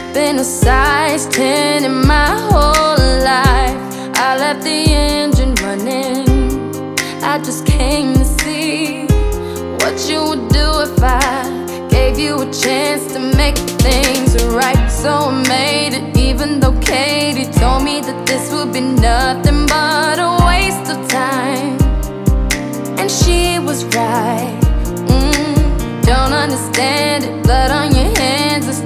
Been a size 10 in my whole life. I left the engine running. I just came to see what you would do if I gave you a chance to make things right. So I made it, even though Katie told me that this would be nothing but a waste of time. And she was right. Don't understand it, blood on your hands, it's